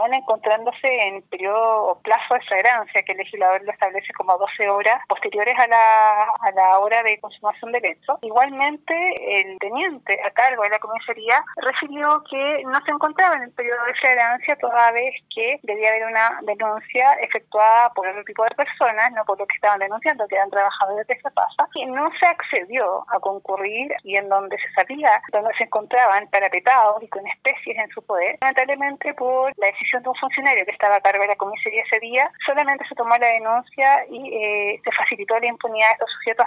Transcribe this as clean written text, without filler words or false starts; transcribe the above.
aún encontrándose en periodo o plazo de flagrancia, que el legislador lo establece como 12 horas posteriores a la hora de consumación del hecho. Igualmente, el teniente a cargo de la comisaría refirió que no se encontraba en el periodo de flagrancia, toda vez que debía haber una denuncia efectuada por otro tipo de personas, no por lo que estaban denunciando, que eran trabajadores de FEPASA, y no se accedió a concurrir, y en donde se sabía, donde se encontraban parapetados y con especies en su poder. Lamentablemente, por la decisión de un funcionario que estaba a cargo de la comisaría ese día, solamente se tomó la denuncia y se facilitó la impunidad de estos sujetos